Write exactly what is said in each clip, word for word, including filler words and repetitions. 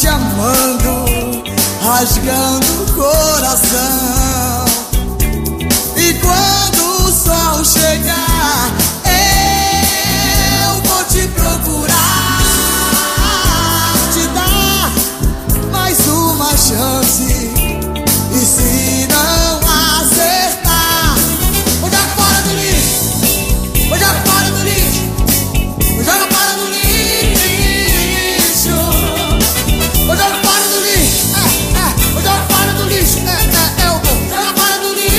te amando, rasgando o coração. E quando o sol chegar, eu vou te procurar, te dar mais uma chance. E se não acertar, vou jogar fora do lixo, vou jogar fora do lixo, vou jogar fora do lixo, vou jogar fora do lixo, é, é, vou jogar fora do lixo, é, é, eu vou jogar fora do lixo.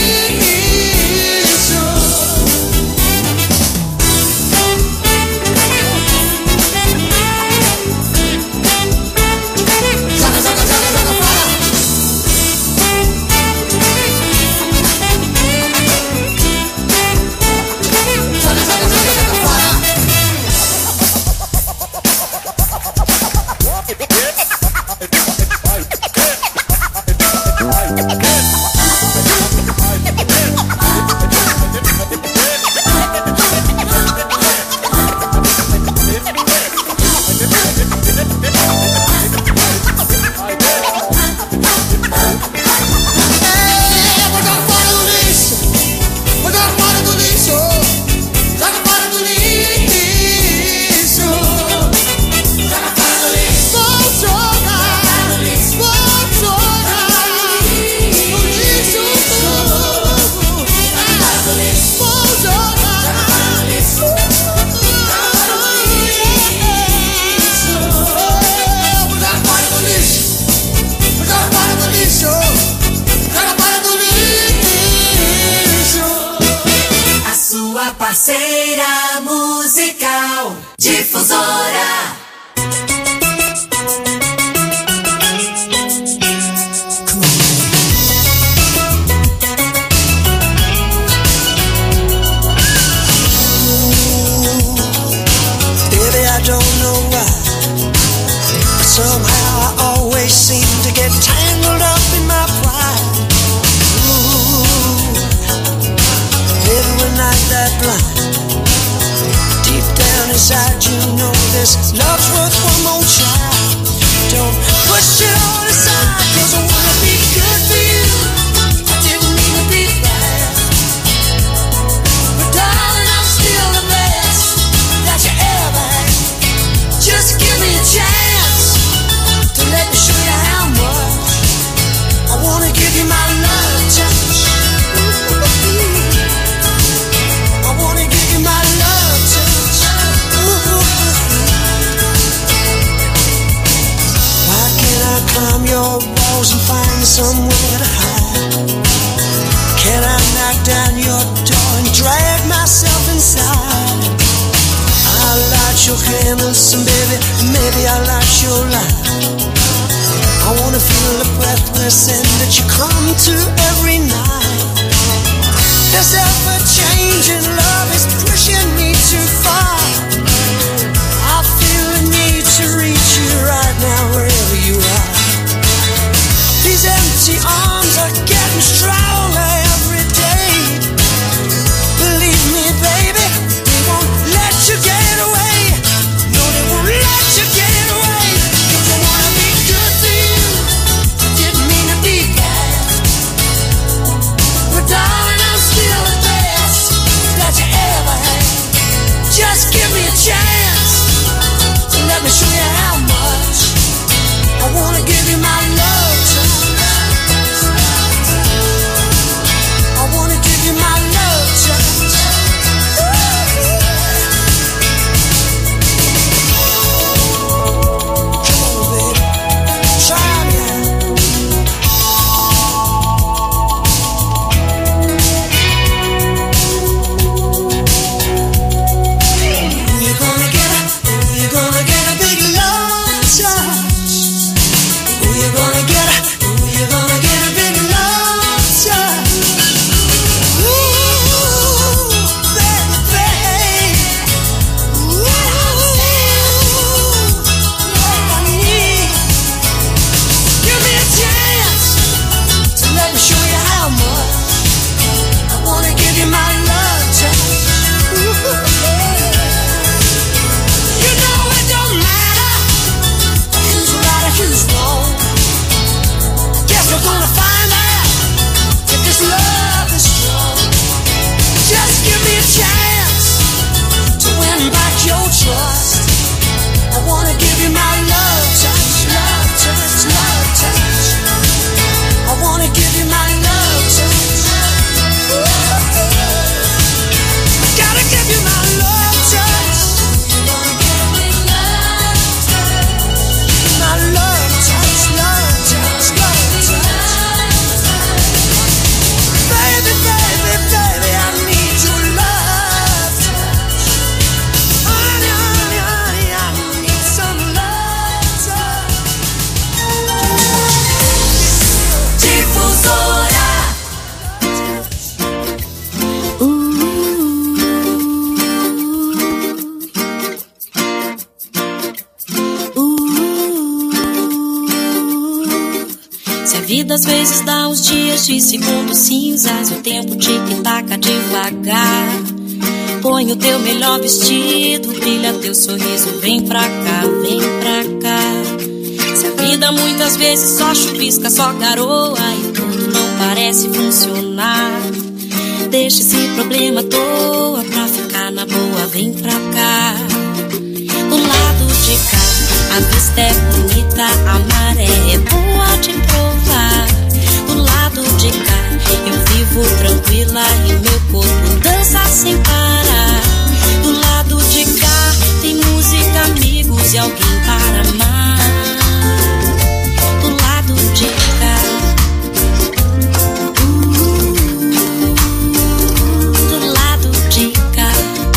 Joga, joga, joga, joga fora. Joga, joga, joga, joga fora. Parceira musical Difusora. Baby, I don't know why, but somehow I always seem to get tangled up in my pride. Ooh, baby, we're not that blind. Deep down inside you know this love's worth one more try. Don't push it all aside, 'cause I wanna be good for you. I didn't mean to be bad, but darling, I'm still the best that you ever had. Just give me a chance to let me show you how much I wanna give you my love touch. I wanna give you my love touch. Ooh. Why can't I climb your walls and find somewhere to hide? Can I knock down your door and drag myself inside? I'll light your candles and baby, maybe I'll light your light. I wanna feel the breathless end that you come to every night. This ever-changing love is pushing me too far. I feel the need to reach you right now, wherever you are. These empty arms are getting stronger every day. Believe me, baby, they won't let you get away. No, they won't let you get away. 'Cause I wanna be good for you. I didn't mean to be bad, vida às vezes dá uns dias de segundos cinzas, o tempo tic-taca devagar. Põe o teu melhor vestido, brilha teu sorriso, vem pra cá, vem pra cá. Se a vida muitas vezes só chuvisca, só garoa e tudo não parece funcionar, deixa esse problema à toa pra ficar na boa, vem pra cá. Do lado de cá, a vista é bonita, a maré é boa de provar. Do lado de cá, eu vivo tranquila e meu corpo dança sem parar. Do lado de cá, tem música, amigos e alguém para amar. Do lado de cá, do lado de cá,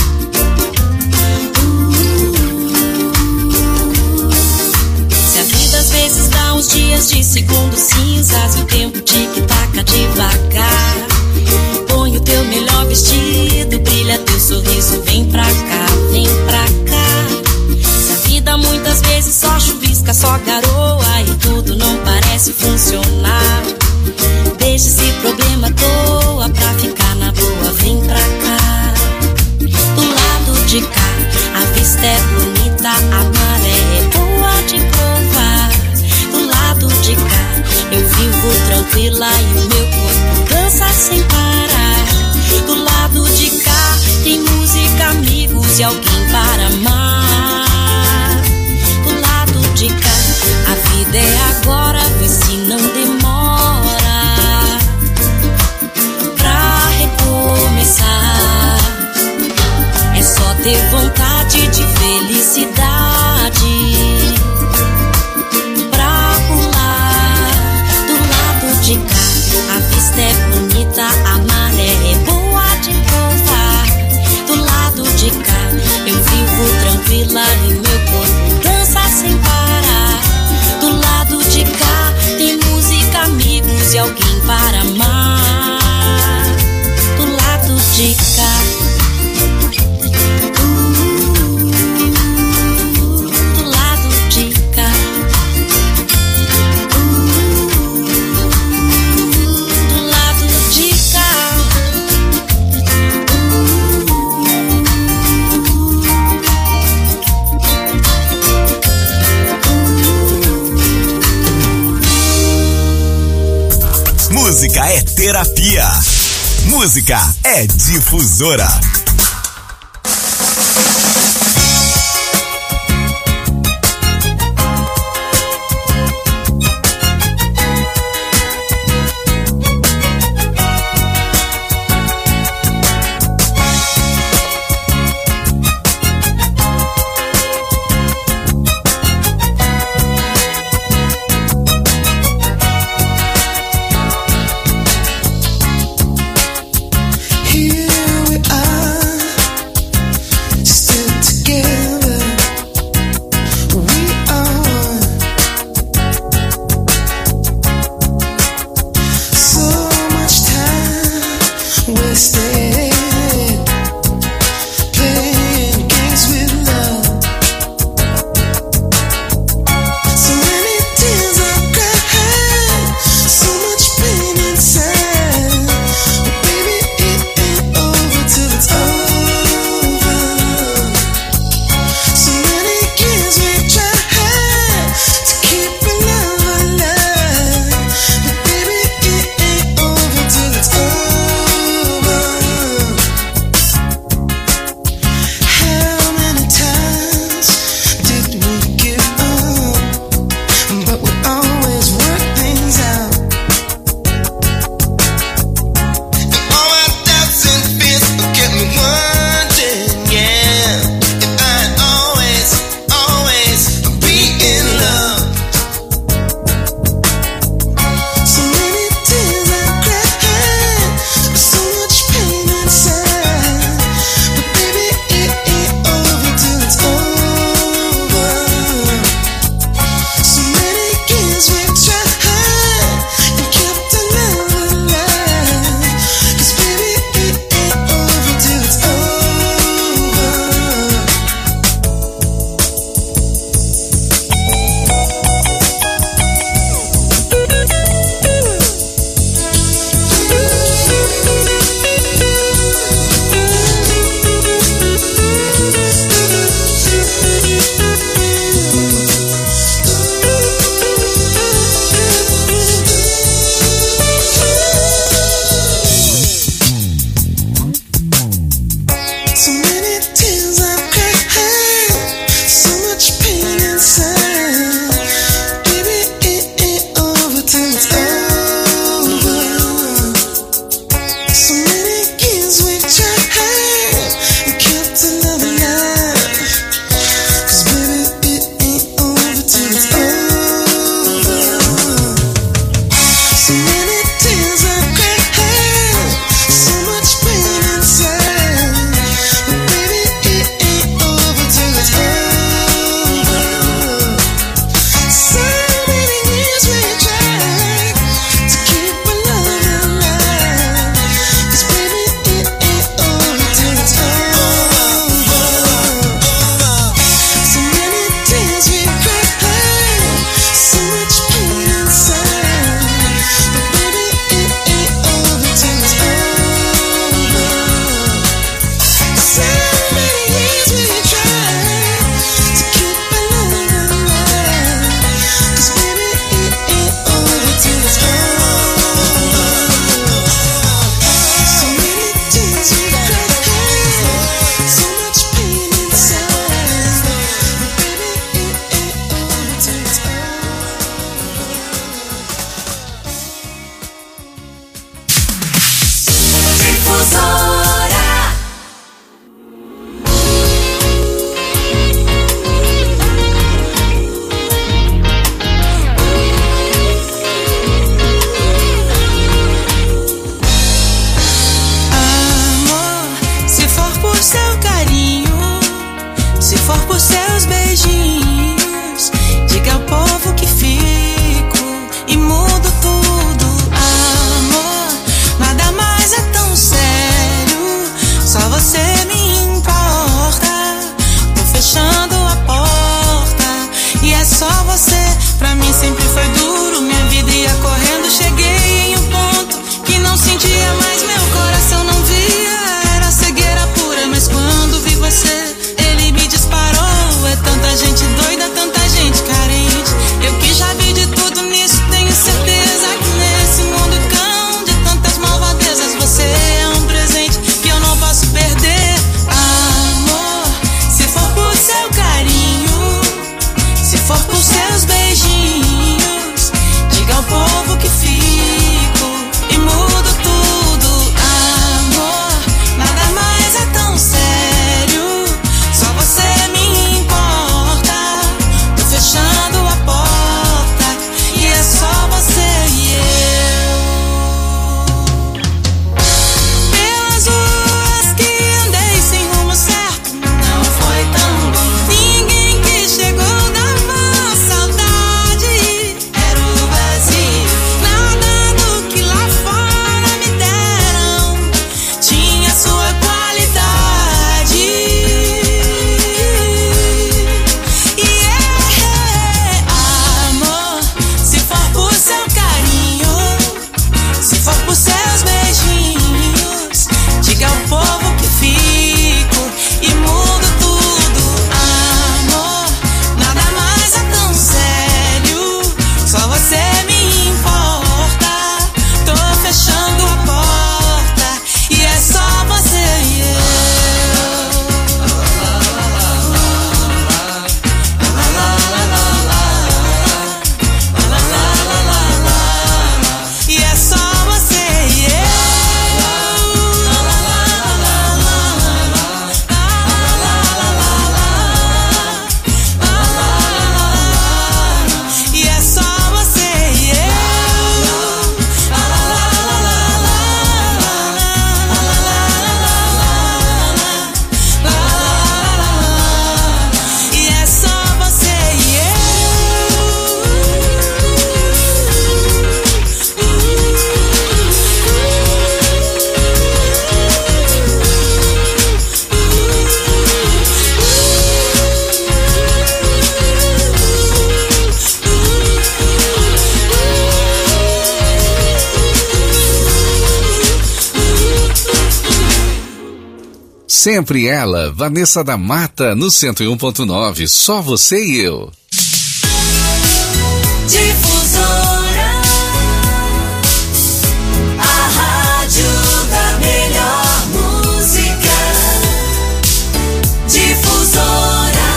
se a vida às vezes dá uns dias de segundos cinzas, o tempo tic-taca devagar. Põe o teu melhor vestido, brilha teu sorriso, vem pra cá, vem pra cá. Se a vida muitas vezes só chuvisca, só garoa e tudo não parece funcionar, deixa esse problema à toa pra ficar na boa, vem pra cá. Do lado de cá, a vista é bonita, a maré é boa de provar. Do lado de cá, eu vivo tranquila e o meu corpo dança sem parar. Do lado de cá, tem música, amigos e alguém para amar. Do lado de cá, a vida é agora, vê se não demora pra recomeçar. É só ter vontade de felicidade pra pular. Do lado de cá, a vista é bonita, a maré é boa de provar. Do lado de cá, eu vivo tranquila e meu corpo dança sem parar. Do lado de cá, tem música, amigos e alguém para amar. Do lado de cá, do lado de cá, do lado de cá. Música é terapia. Música é difusora. Here we are. Sempre ela, Vanessa da Mata, no cento e um ponto nove, só você e eu. Difusora, a rádio da melhor música. Difusora.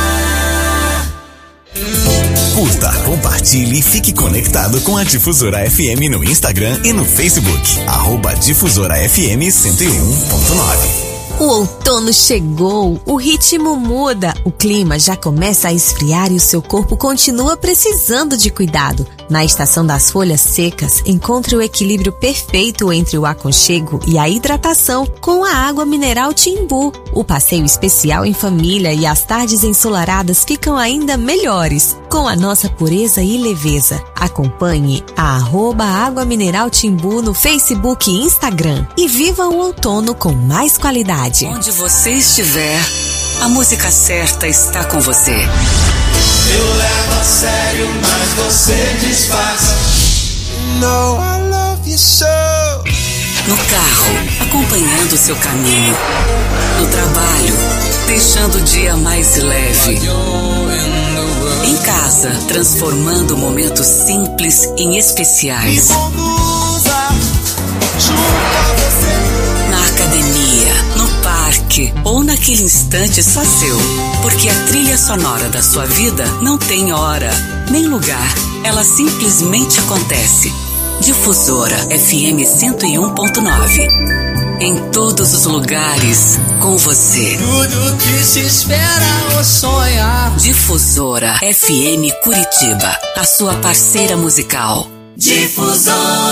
Curta, compartilhe e fique conectado com a Difusora F M no Instagram e no Facebook. Arroba Difusora F M cento e um ponto nove. O outono chegou, o ritmo muda, o clima já começa a esfriar e o seu corpo continua precisando de cuidado. Na estação das folhas secas, encontre o equilíbrio perfeito entre o aconchego e a hidratação com a água mineral Timbu. O passeio especial em família e as tardes ensolaradas ficam ainda melhores, com a nossa pureza e leveza. Acompanhe a arroba Água Mineral Timbu no Facebook e Instagram e viva o outono com mais qualidade. Onde você estiver, a música certa está com você. Eu levo a sério, mas você disfarça. No, I love you so. No carro, acompanhando seu caminho. No trabalho, deixando o dia mais leve. Em casa, transformando momentos simples em especiais. Me conduza junto a você. Na academia, no parque ou naquele instante só seu. Porque a trilha sonora da sua vida não tem hora, nem lugar. Ela simplesmente acontece. Difusora F M cento e um ponto nove. Em todos os lugares, com você. Tudo que se espera ou sonhar. Difusora F M Curitiba, a sua parceira musical. Difusora.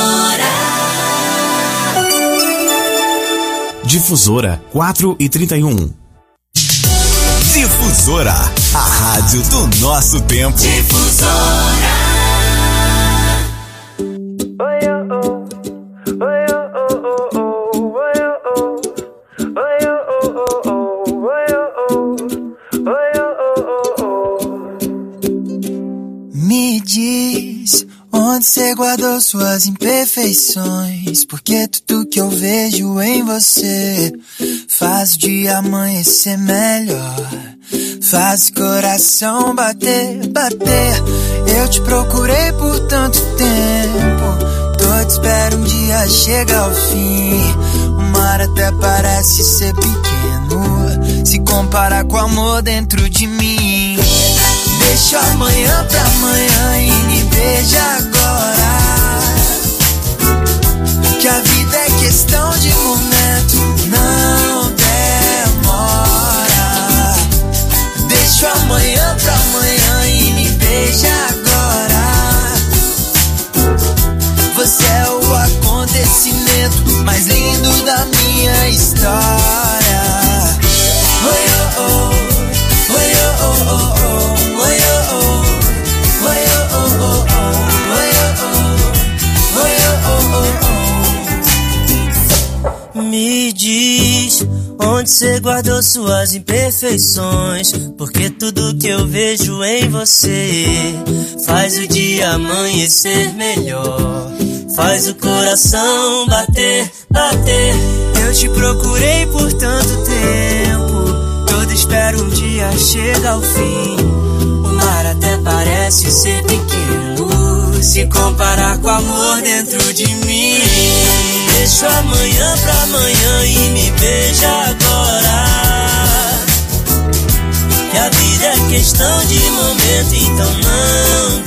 Difusora quatro e trinta e um. Difusora, a rádio do nosso tempo. Difusora. Me diz onde você guardou suas imperfeições, porque tudo que eu vejo em você faz o dia amanhecer melhor, faz o coração bater, bater. Eu te procurei por tanto tempo, todo espero um dia chegar ao fim. O mar até parece ser pequeno, se comparar com o amor dentro de mim. Deixa amanhã pra amanhã e me beija agora, que a vida é questão de momento, não demora. Deixa amanhã pra amanhã e me beija agora. Você é o acontecimento mais lindo da minha história. Oi, oh, oh, oi, oh, oh, oh, oh. Me diz onde você guardou suas imperfeições, porque tudo que eu vejo em você faz o dia amanhecer melhor, faz o coração bater, bater. Eu te procurei por tanto tempo, todo espero um dia chegar ao fim. O mar até parece ser pequeno, se comparar com o amor dentro de mim. Deixa amanhã pra amanhã e me beija agora, que a vida é questão de momento, então não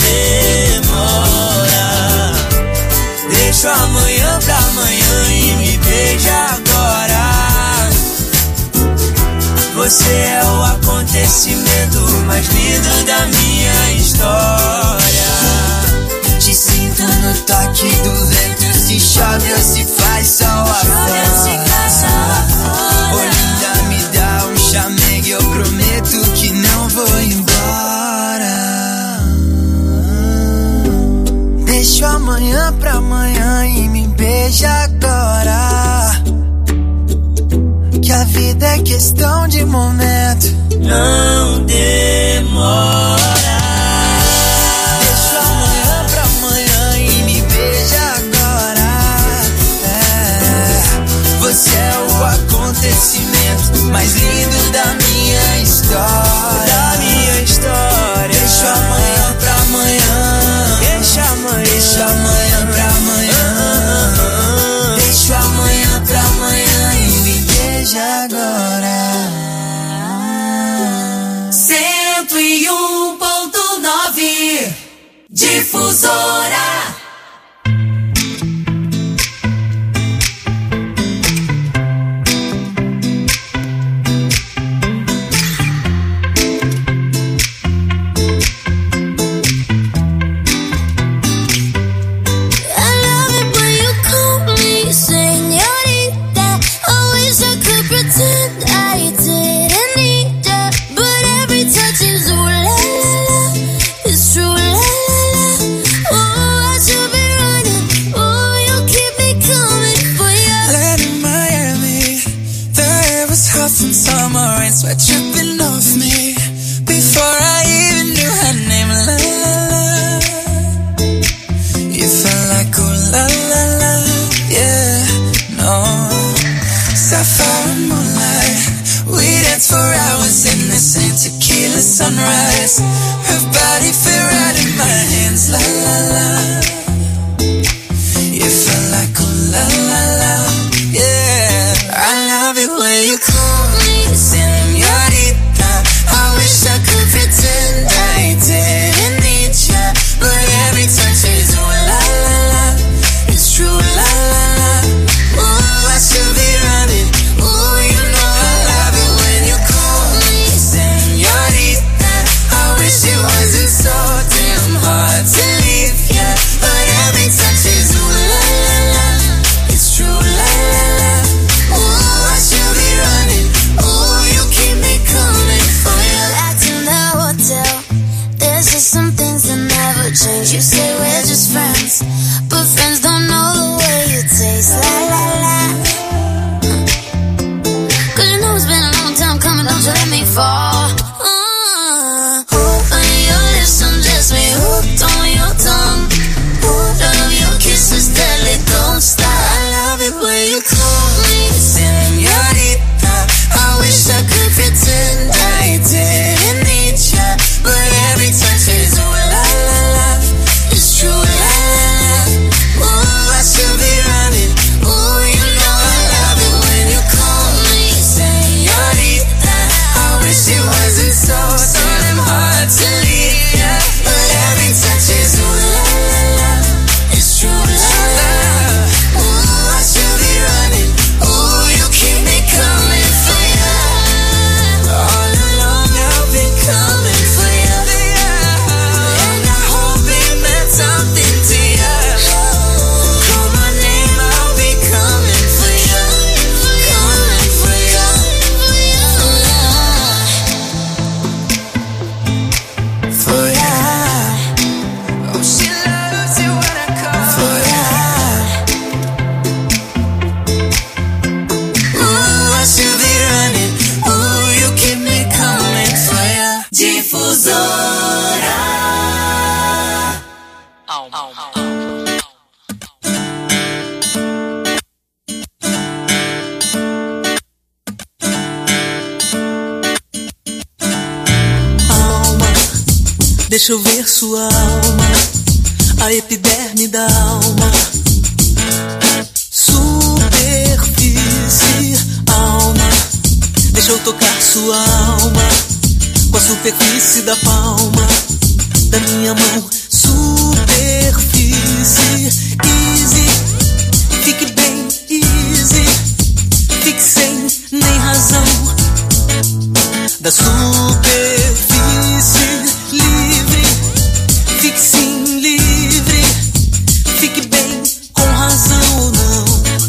demora. Deixa amanhã pra amanhã e me beija agora. Você é o acontecimento mais lindo da minha história. Te sinto no toque do vento, se chove ou se faz sol afora. Ô linda, me dá um chamego, eu prometo que não vou embora. Deixa amanhã pra amanhã e me beija agora, que a vida é questão de momento, não demora. Deixa amanhã pra amanhã e me beija agora. É, você é o acontecimento Difusora. Sweat dripping off me before I even knew her name. La la la, you felt like ooh la la la, yeah, no. Sapphire moonlight, we danced for hours in the same tequila sunrise. Her body fit right in my hands. La la la, you felt like ooh la la la, yeah. I love it when you call me señorita. I wish I could pretend I didn't need ya, but every touch is ooh la la la. It's true, la la la. Ooh, I should be running. Ooh, you know I love it when you call me señorita. I wish it wasn't so damn hard to leave ya, but every touch is ooh la la la. It's true, la la la. Ooh, I should be running. Ooh, you keep me coming for you. Back in the hotel, there's just some things that never change. You say we're just friends, but friends don't know the way you taste. La la la. Cause you know it's been a long time coming, don't you let me fall. Uh, hooked on your lips, undress me, hooked on your tongue. Hooked on your kisses, deadly, don't stop. I love it when you call me señorita. I wish I could pretend I didn't need ya, but every touch is ooh la la la. It's true, la la la. Ooh, I should be running. Ooh, you know I love it when you call me señorita. I wish it wasn't so so damn hard to leave ya, but every touch is ooh la la la. It's true, la la la. Ooh, I should be running. Ooh, you keep me coming for ya. All along I've been coming for ya, and I hope it meant something to ya. Call my name, I'll be coming for ya, coming for ya. For ya. Oh, she loves it when I call for ya. Ooh, I should be running. Ooh, you keep me coming for ya. Difusora. Alma, deixa eu ver sua alma, a epiderme da alma. Superfície, alma, deixa eu tocar sua alma, com a superfície da palma da minha mão. Superfície, easy, fique bem easy, fique sem nem razão. Da superfície livre, fique sim livre, fique bem com razão ou não.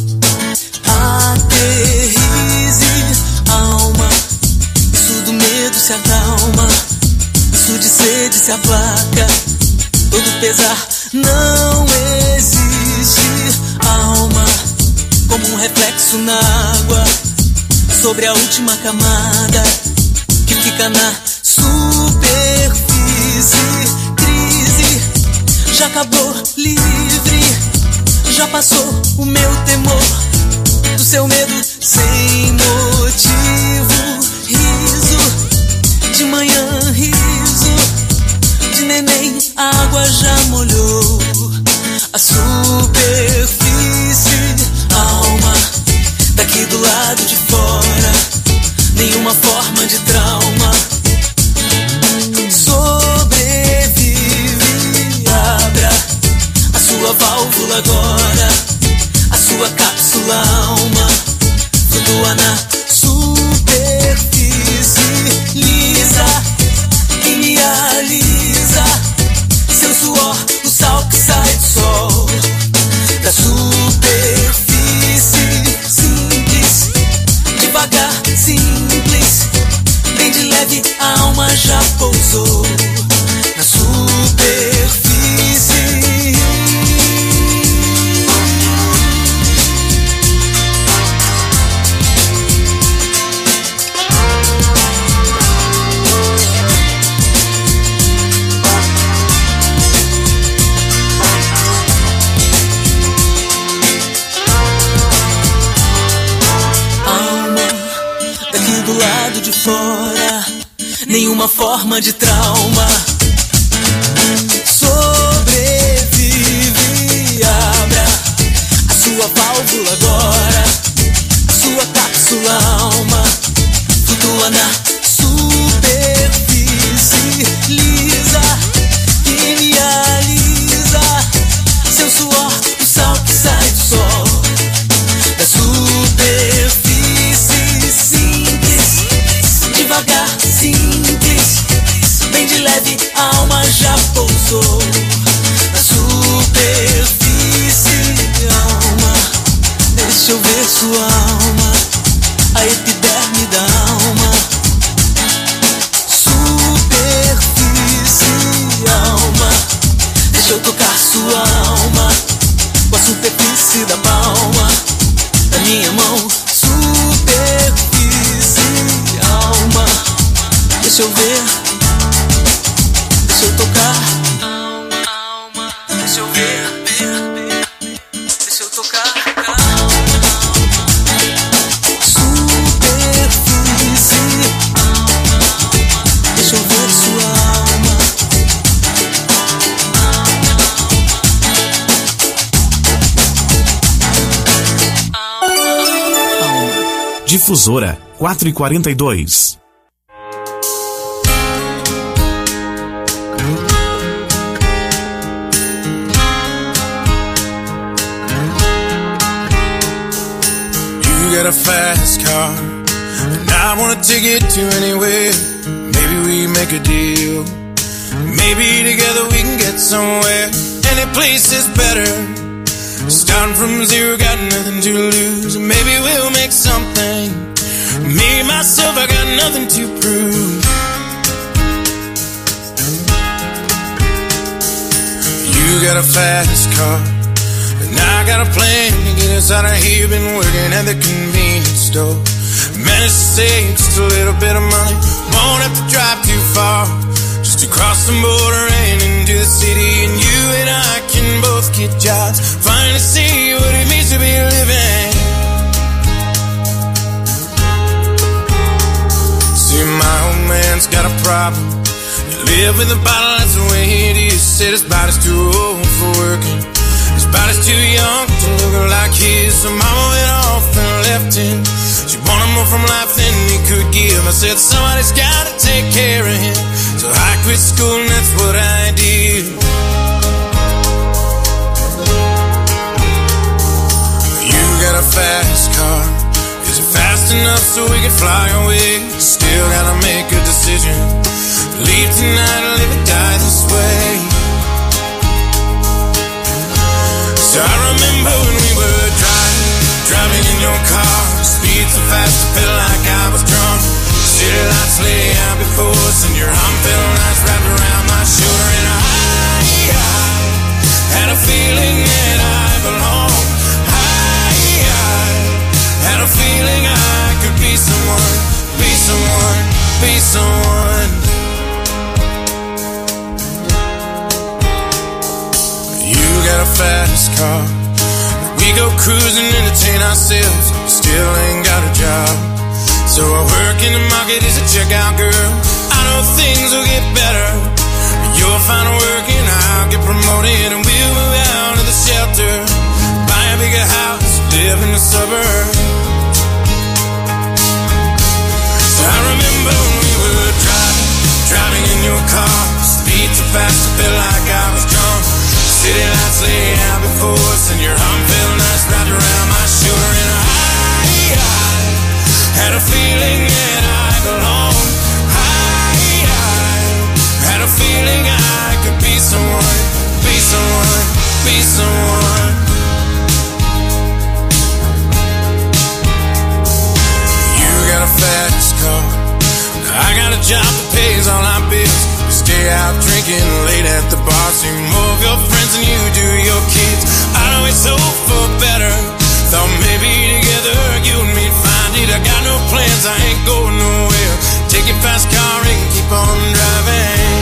Aterrize, alma, isso do medo se acalma, isso de sede se aplaca, todo pesar não existe. Alma, como um reflexo na água, sobre a última camada que fica na superfície. Crise, já acabou, livre, já passou o meu temor, do seu medo sem motivo. Riso, de manhã riso, de neném a água já molhou a superfície. Alma, daqui do lado de fora, nenhuma forma de trauma. Sobrevive, abra válvula agora, a sua cápsula alma flutua na superfície lisa que me alisa. Seu suor, o sal que sai do sol, da superfície simples, devagar, simples, bem de leve, a alma já pousou na superfície. Do lado de fora, nenhuma forma de trauma sobrevive. Abra a sua válvula agora, a sua cápsula alma flutua na superfície lisa que me alisa. Seu suor, o sal que sai do sol, da superfície devagar, simples, bem de leve, a alma já pousou na superfície. Alma, deixa eu ver sua alma, a epiderme da alma. Superfície, alma, deixa eu tocar sua alma com a superfície da palma da minha mão. Alma, deixa eu ver, deixa eu tocar. Alma, alma, deixa eu ver, deixa eu tocar. Superfície, deixa eu ver sua alma. Difusora quatro e quarenta e dois. You got a fast car, and I wanna take it to anywhere. Maybe we make a deal. Maybe together we can get somewhere. Any place is better. Starting from zero, got nothing to lose. Maybe we'll make something. Me, myself, I got nothing to prove. You got a fast car, and I got a plan to get us out of here. Been working at the convenience store. Managed to save just a little bit of money. Won't have to drive too far, just to cross the border and into the city. And you and I can both get jobs, finally see what it means to be living. See, my old man's got a problem. You live with a bottle, that's the way it is. Said his body's too old for working, his body's too young to look like his. So mama went off and left him. She wanted more from life than he could give. I said somebody's gotta take care of him, so I quit school and that's what I did. You got a fast car, is it fast enough so we can fly away? Still gotta make a decision, leave tonight or live or die this way. So I remember when we were driving, driving in your car, speed so fast I felt like I was drunk. City lights lay out before us and your arm felt nice wrapped around my shoulder. And I, I had a feeling that I belonged. I, I had a feeling I could be someone, be someone, be someone. You got a fast car, we go cruising, entertain ourselves, still ain't got a job. So I work in the market as a checkout girl. I know things will get better. You'll find work and I'll get promoted, and we'll move out of the shelter, buy a bigger house, live in the suburbs. So I remember when we were driving, driving in your car, speed so fast I felt like I was drunk. City lights lights lay out before us, and your arm felt nice wrapped around my shoulder. And I, I had a feeling that I belonged. I, I had a feeling I could be someone, be someone, be someone. You got a fast car, I got a job that pays all our bills. We stay out drinking late at the bar, see more of your friends than you do your kids. I'd always hope for better, thought maybe together you and me'd find it. I got no plans, I ain't going nowhere. Take your fast car and keep on driving.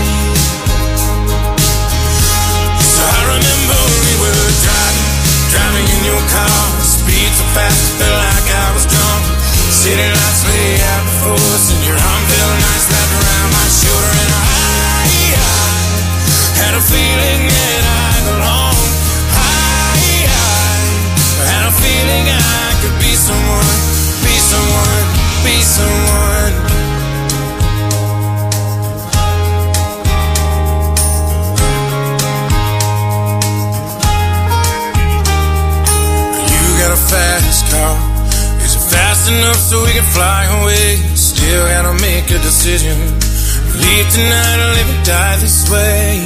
So I remember we were driving, driving in your car. Speed so fast, it felt like I was drunk. City lights lay out before us, and your arm felt nice wrapped around my shoulder. And I, I had a feeling that I belonged. I, I had a feeling I could be someone, be someone, be someone. You got a fast car, is it fast enough so we can fly away? Still gotta make a decision, leave tonight or live or die this way.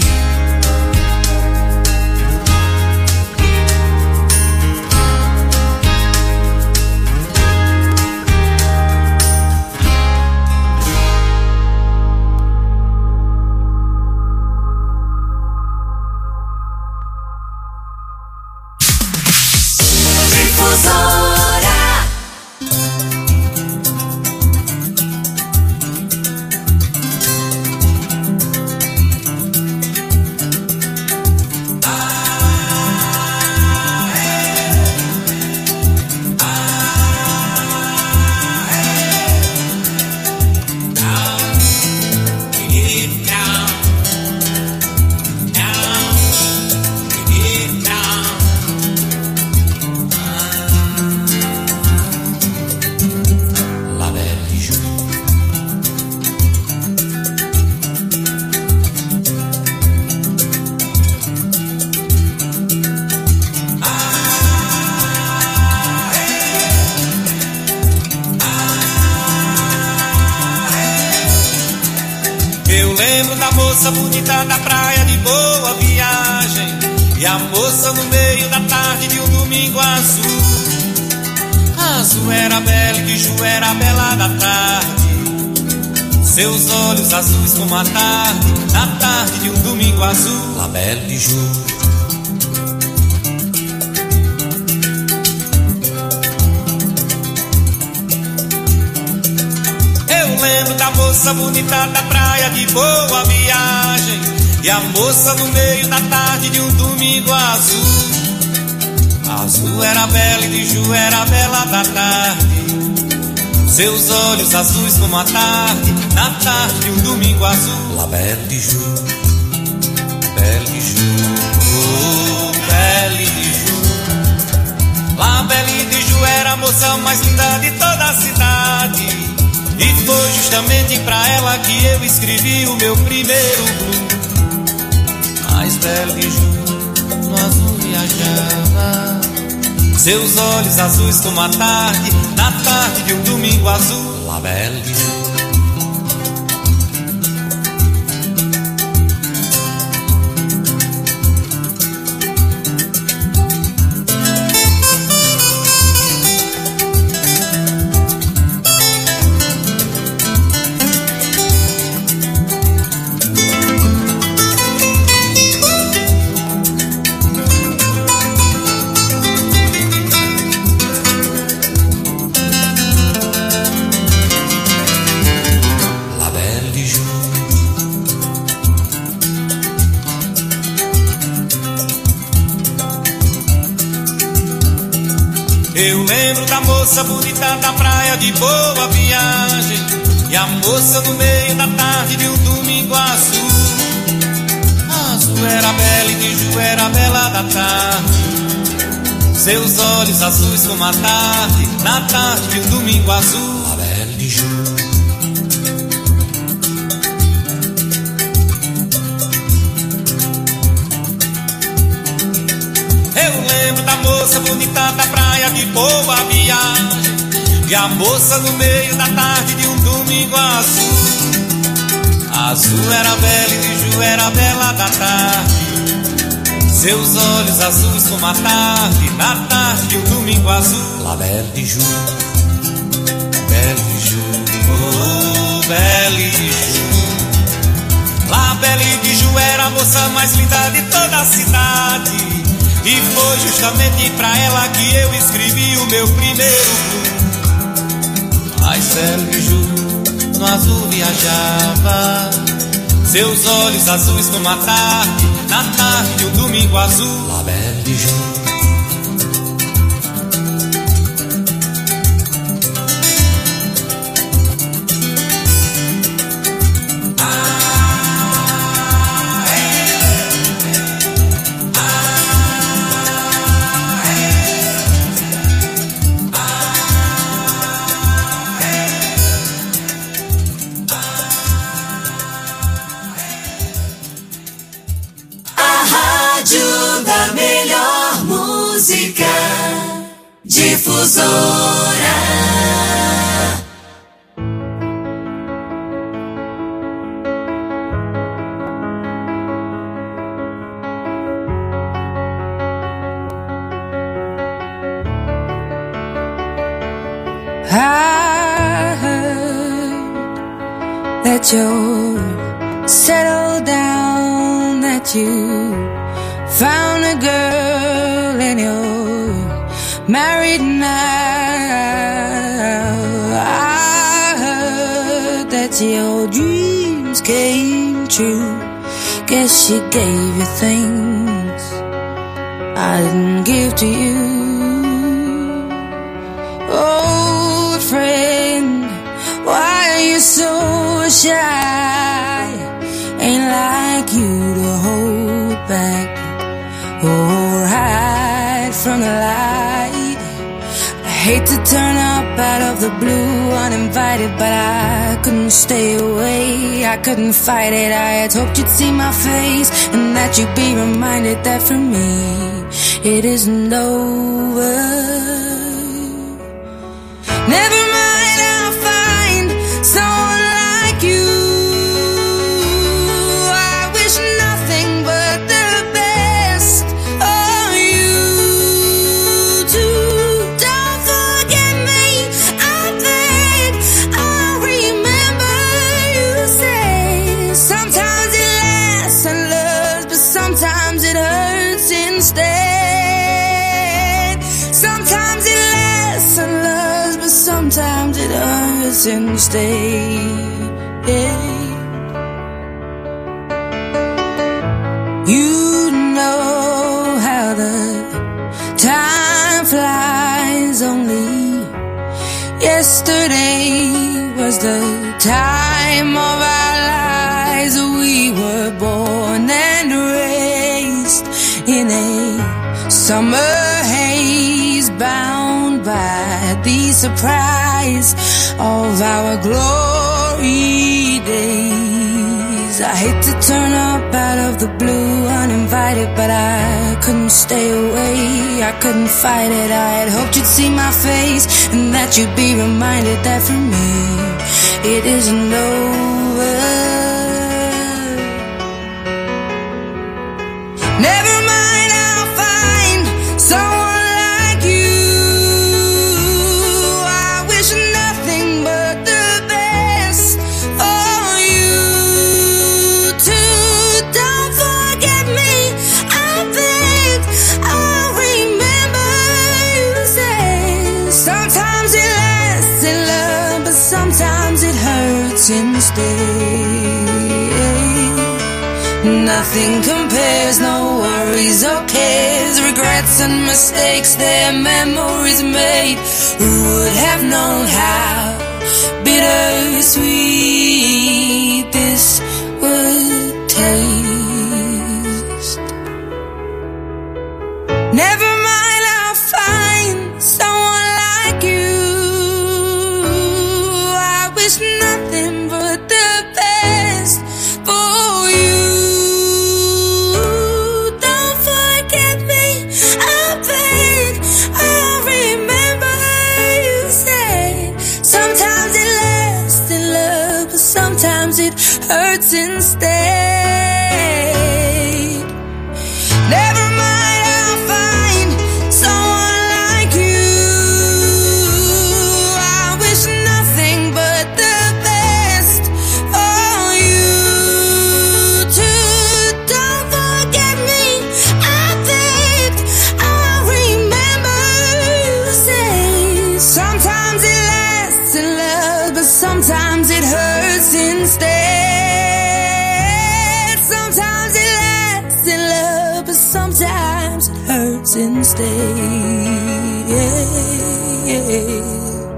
Bonita da praia de Boa Viagem, e a moça no meio da tarde de um domingo azul. Azul era bela e de Ju era bela da tarde, seus olhos azuis como a tarde, na tarde de um domingo azul. La Belle de Ju. Eu lembro da moça bonita da praia de Boa Viagem, e a moça no meio da tarde de um domingo azul. Azul era bela e de Ju era bela da tarde, seus olhos azuis como a tarde, na tarde de um domingo azul. La Belle de Ju, Belle de Ju, oh, Belle de Ju. La Belle de Ju era a moça mais linda de toda a cidade, e foi justamente pra ela que eu escrevi o meu primeiro blues. Mas Belle de Ju no azul viajava, seus olhos azuis como a tarde, na tarde de um domingo azul. La Belle de Ju. Eu lembro da moça bonita da praia de Boa Viagem, e a moça no meio da tarde de um domingo azul. Azul era bela e de Ju era bela da tarde, seus olhos azuis como a tarde, na tarde de um domingo azul. La Belle de Ju. moça bonita da praia de boa viagem, e a moça no meio da tarde de um domingo azul. Azul era bela e de Ju era bela da tarde, seus olhos azuis como a tarde, na tarde de um domingo azul. La Belle de Ju, Belle de Ju, oh Belle de Ju. La Belle de Ju era a moça mais linda de toda a cidade, e foi justamente pra ela que eu escrevi o meu primeiro blues. Mas Belle de Ju no azul viajava, seus olhos azuis como a tarde, na tarde de um domingo azul. La Belle de Ju. Difusora. I heard that you're settled down, that you found a girl and you're married now. I heard that your dreams came true. Guess she gave you things I didn't give to you. Old friend, why are you so shy? Ain't like you to hold back or hide from the light. I hate to turn up out of the blue uninvited, but I couldn't stay away, I couldn't fight it. I had hoped you'd see my face and that you'd be reminded that for me it isn't over. Never mind, I'll find someone like you. I wish nothing but the best for you too. Don't forget me, I beg. I remember you say sometimes it lasts and loves, but sometimes it hurts instead. Sometimes it lasts and loves, but sometimes it hurts instead. You know how the time flies. Only yesterday was the time of our lives. We were born and raised in a summer haze, bound by the surprise of our glory days. I hate to turn up out of the blue uninvited, but I couldn't stay away, I couldn't fight it. I had hoped you'd see my face and that you'd be reminded that for me it isn't over. Never mind, I'll find someone like you. I wish nothing but the best for you too. Don't forget me, I beg. I remember you say sometimes it lasts in love, but sometimes it hurts instead. Nothing compares, no worries or cares, regrets and mistakes, their memories made. Who would have known how bittersweet this would taste? Never mind, I'll find someone like you. I wish nothing but the best for you. Don't forget me, I beg. hurts instead. Never mind, I'll find someone like you. I wish nothing but the best for you too. Don't forget me, I think I remember you say sometimes it lasts in love, but sometimes it hurts instead. Sometimes it lasts in love, but sometimes it hurts instead. Yeah, yeah.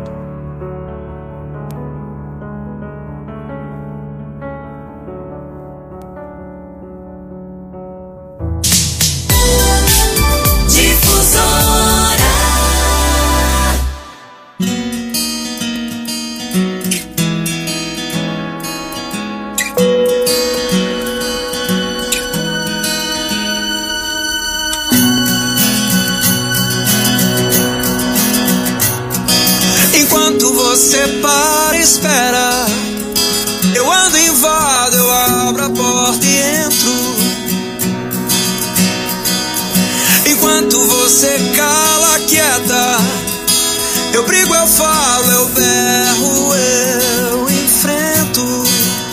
Você para, espera. Eu ando, invado, eu abro a porta e entro. Enquanto você cala, quieta, eu brigo, eu falo, eu berro, eu enfrento.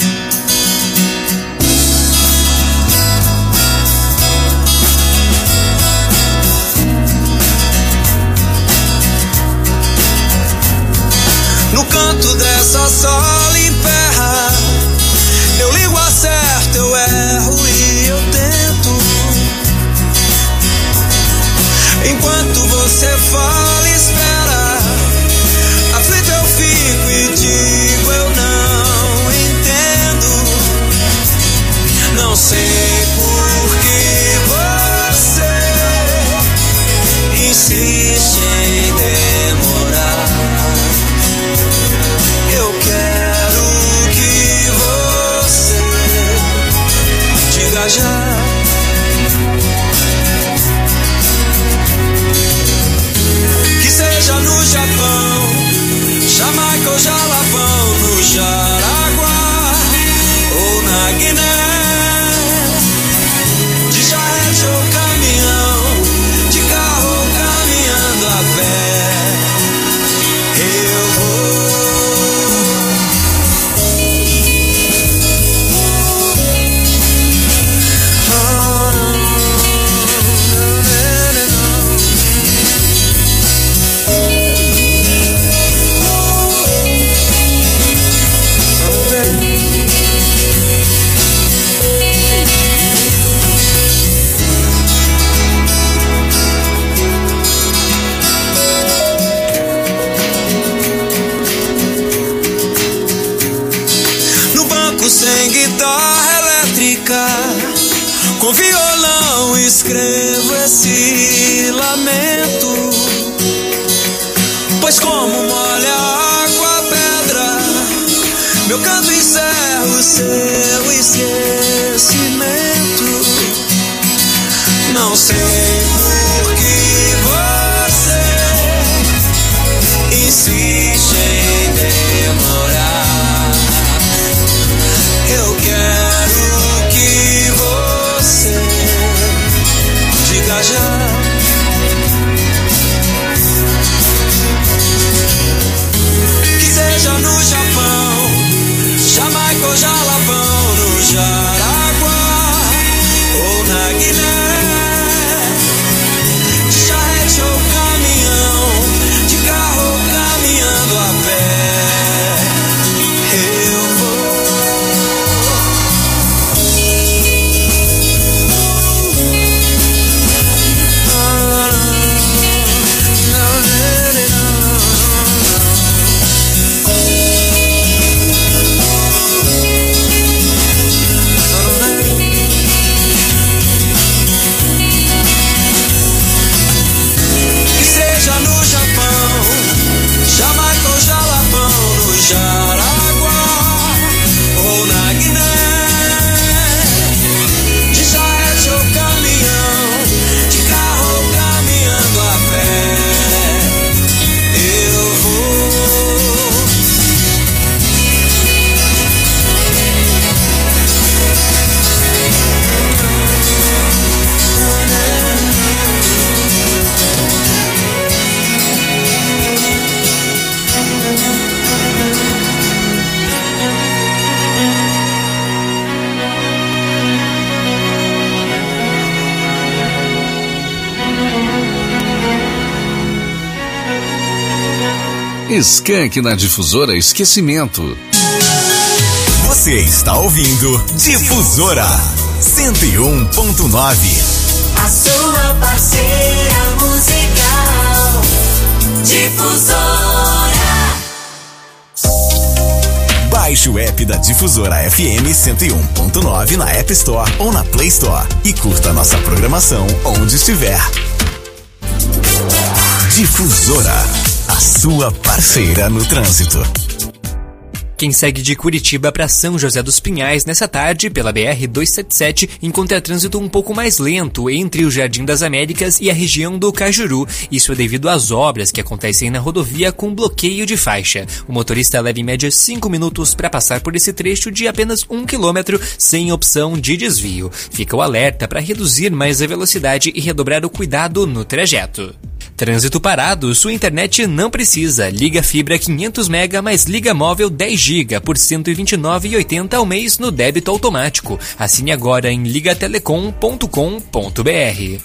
No canto dessa sala emperra, eu ligo, acerto, eu erro e eu tento. Enquanto você fala, espera, aflito eu fico e digo, eu não entendo. Não sei por que você insiste em demorar. Eu quero que você diga já. Que seja no Japão, Jamaica ou Jalapão, no Jaraguá ou na Guiné, de charrete ou caminhão, de carro ou caminhando a pé, eu vou. Sem guitarra elétrica, com violão escrevo esse lamento. Pois como molha a água a pedra, meu canto encerra o seu esquecimento. Não sei por que você insiste em demorar. Eu quero que você diga já. Que seja no Japão, Jamaica ou Jalapão, no Jaraguá ou na Guiné, de charrete ou caminhão, de carro ou caminhando a pé, eu vou. Skank na Difusora Esquecimento. Você está ouvindo Difusora cento e um ponto nove. A sua parceira musical. Difusora. Baixe o app da Difusora F M cento e um ponto nove na App Store ou na Play Store e curta nossa programação onde estiver. Difusora, a sua parceira no trânsito. Quem segue de Curitiba para São José dos Pinhais nessa tarde pela B R duzentos e setenta e sete encontra trânsito um pouco mais lento entre o Jardim das Américas e a região do Cajuru. Isso é devido às obras que acontecem na rodovia com bloqueio de faixa. O motorista leva em média cinco minutos para passar por esse trecho de apenas um quilômetro sem opção de desvio. Fica o alerta para reduzir mais a velocidade e redobrar o cuidado no trajeto. Trânsito parado, sua internet não precisa. Liga fibra quinhentos mega mais liga móvel dez giga por cento e vinte e nove reais e oitenta centavos ao mês no débito automático. Assine agora em liga telecom ponto com ponto b r.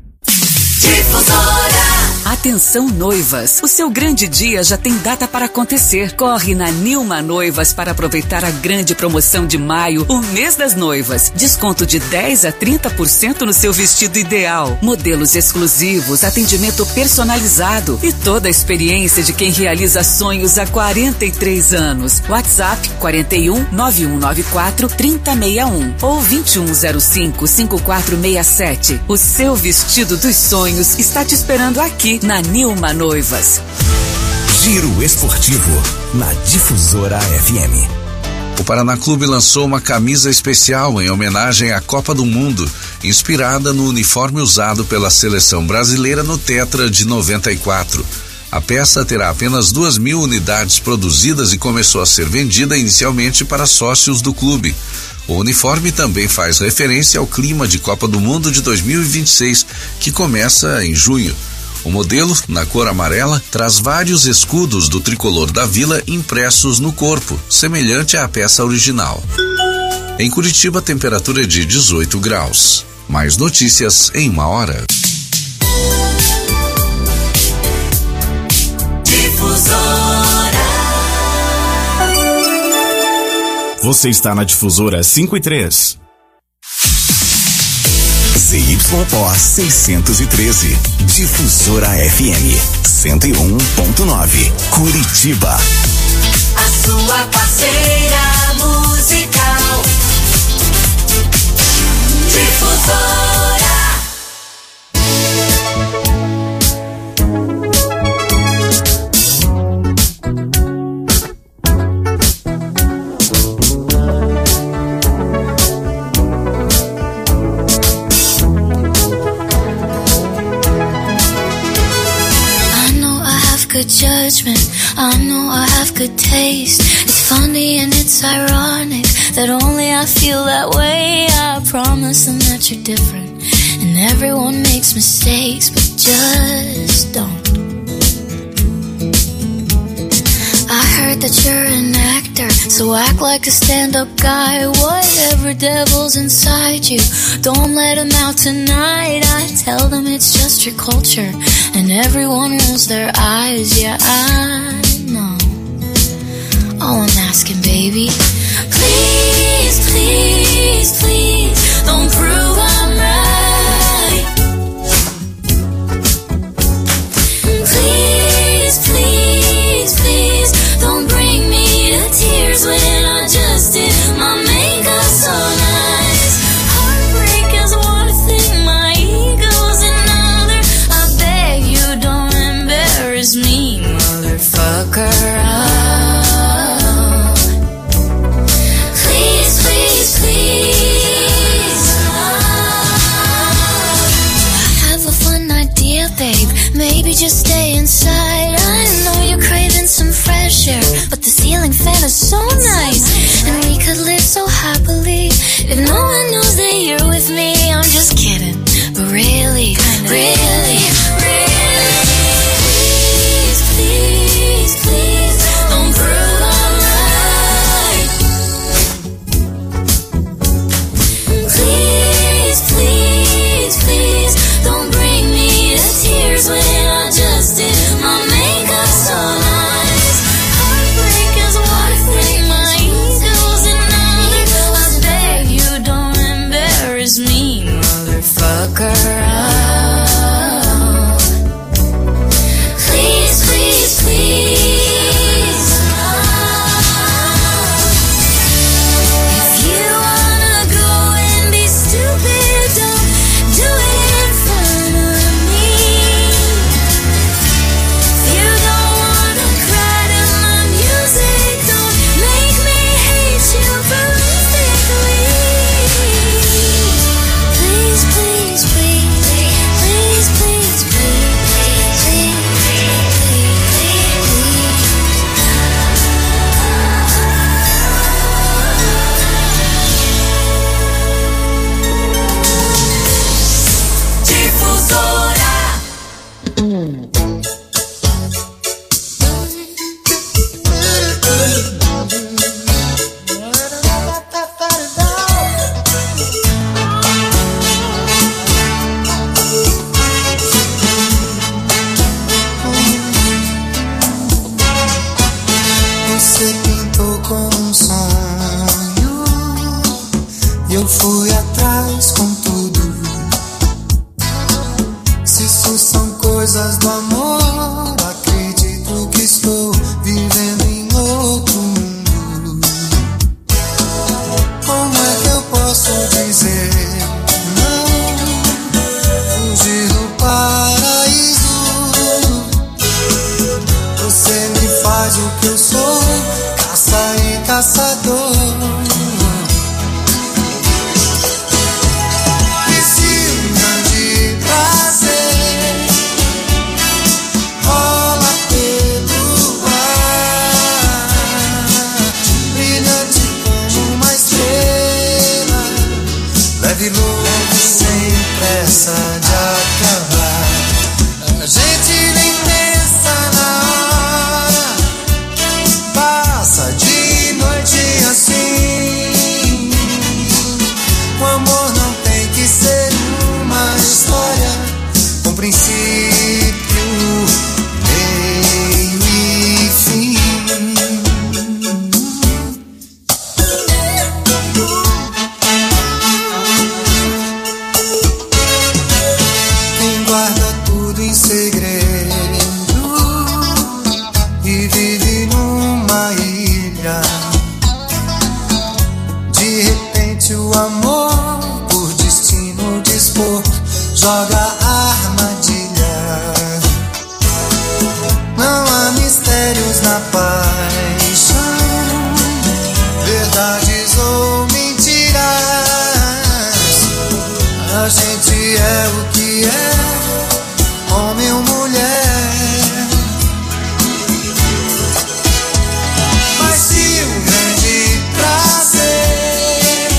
Atenção noivas, o seu grande dia já tem data para acontecer. Corre na Nilma Noivas para aproveitar a grande promoção de maio, o mês das noivas. Desconto de dez a trinta por cento no seu vestido ideal. Modelos exclusivos, atendimento personalizado e toda a experiência de quem realiza sonhos há quarenta e três anos. WhatsApp quarenta e um, nove um nove quatro, trinta sessenta e um ou vinte e um zero cinco, cinquenta e quatro sessenta e sete. O seu vestido dos sonhos está te esperando aqui na Nilma Noivas. Giro Esportivo na Difusora F M. O Paraná Clube lançou uma camisa especial em homenagem à Copa do Mundo, inspirada no uniforme usado pela seleção brasileira no Tetra de noventa e quatro. A peça terá apenas duas mil unidades produzidas e começou a ser vendida inicialmente para sócios do clube. O uniforme também faz referência ao clima de Copa do Mundo de dois mil e vinte e seis, que começa em junho. O modelo, na cor amarela, traz vários escudos do tricolor da Vila impressos no corpo, semelhante à peça original. Em Curitiba, a temperatura é de dezoito graus. Mais notícias em uma hora. Você está na Difusora cinco e três. Z Y O seiscentos e treze, Difusora F M cento e um ponto nove, Curitiba. A sua parceira musical. Difusora. Good judgment, I know I have good taste. It's funny and it's ironic that only I feel that way. I promise them that you're different, and everyone makes mistakes, but just don't. I heard that you're an actor, so act like a stand-up guy. Whatever devil's inside you, don't let him out tonight. I tell them it's just your culture, and everyone rolls their eyes. Yeah, I know. Oh, I'm asking, baby, please, please, please, don't prove I'm right. Please, please, please, don't bring me to tears when I just did my makeup so nice. Heartbreak is one thing, my ego's another. I beg you don't embarrass me, motherfucker. Oh. Please, please, please. I have a fun idea, babe. Maybe just stay inside. I know you're craving some fresh air, but the ceiling fan is so nice, and we could live so happily if no one knows that you're with me. I'm just kidding, but really, really, really, please, please, please, don't prove I'm right. Please, please, please, don't bring me to tears when I just did my makeup so nice. Isso são coisas do amor. Acredito que estou vivendo em outro mundo. Como é que eu posso dizer não? Fugir do paraíso. Você me faz o que eu sou, caça e caçador. Sem pressa de acabar, a gente nem pensa na hora, passa de noite assim. O amor não tem que ser uma história com princípio, meio e fim. Joga a armadilha. Não há mistérios na paixão, verdades ou mentiras. A gente é o que é, homem ou mulher. Mas se um grande prazer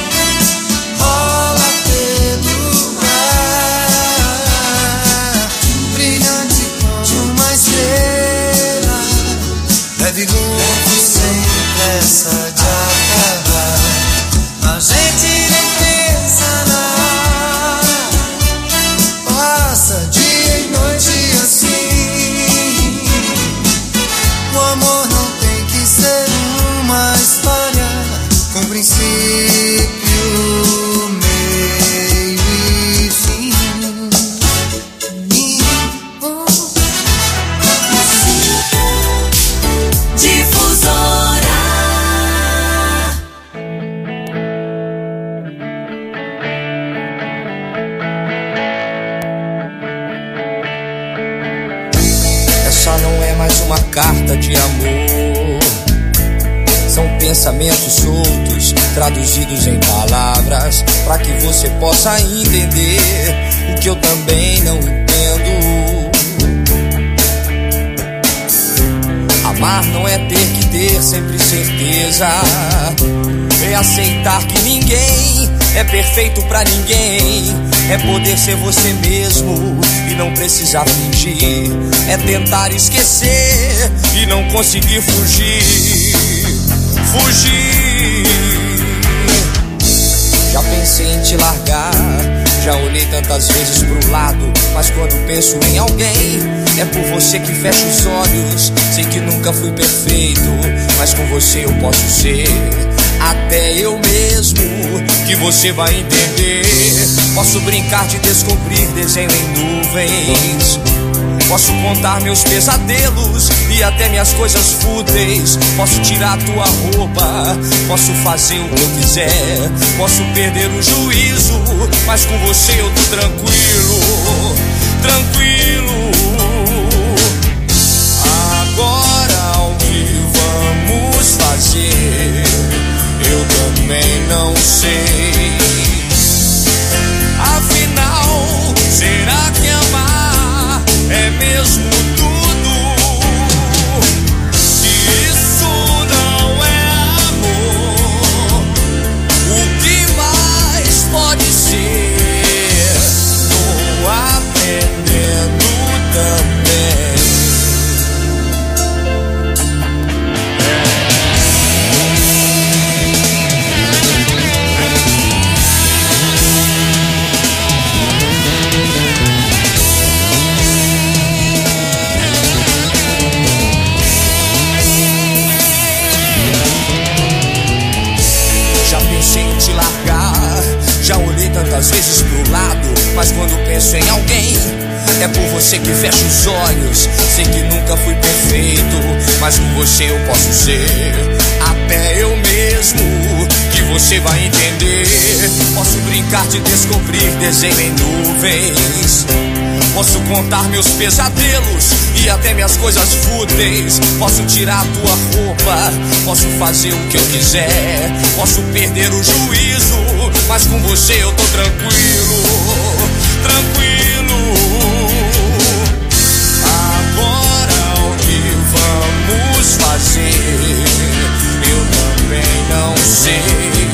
rola pelo ar, brilhante como uma estrela, leve luz sem pressa de acabar, a gente nem pensa na hora, passa dia e noite assim. O amor não tem que ser uma história com princípio, meio e fim. Difusora. Essa não é mais uma carta de amor. São pensamentos soltos, traduzidos em palavras, pra que você possa entender o que eu também não entendo. Amar não é ter que ter sempre certeza, é aceitar que ninguém é perfeito pra ninguém, é poder ser você mesmo e não precisar fingir, é tentar esquecer e não conseguir fugir. Fugir. Já pensei em te largar, já olhei tantas vezes pro lado, mas quando penso em alguém, é por você que fecho os olhos. Sei que nunca fui perfeito, mas com você eu posso ser até eu mesmo, que você vai entender. Posso brincar de descobrir desenho em nuvens, posso contar meus pesadelos e até minhas coisas fúteis. Posso tirar tua roupa, posso fazer o que eu quiser, posso perder o juízo, mas com você eu tô tranquilo, tranquilo. Agora o que vamos fazer, eu também não sei. Afinal, será que amar é mesmo tudo? Se isso não é amor, o que mais pode ser? Tô apenas É por você que fecho os olhos. Sei que nunca fui perfeito, mas com você eu posso ser até eu mesmo, que você vai entender. Posso brincar de descobrir desenho em nuvens. Posso contar meus pesadelos e até minhas coisas fúteis. Posso tirar a tua roupa, posso fazer o que eu quiser. Posso perder o juízo, mas com você eu tô tranquilo, tranquilo. Agora o que vamos fazer? Eu também não sei.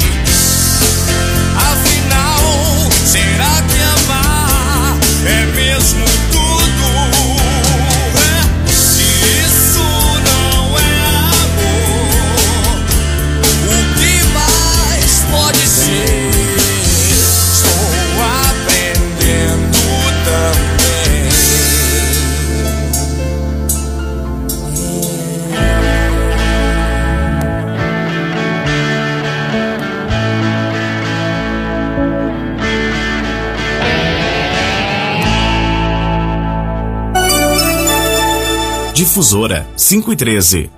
Afinal, será que amar é mesmo tudo? É? Se isso não é amor, o que mais pode ser? Estou aprendendo também. Difusora cinco e treze.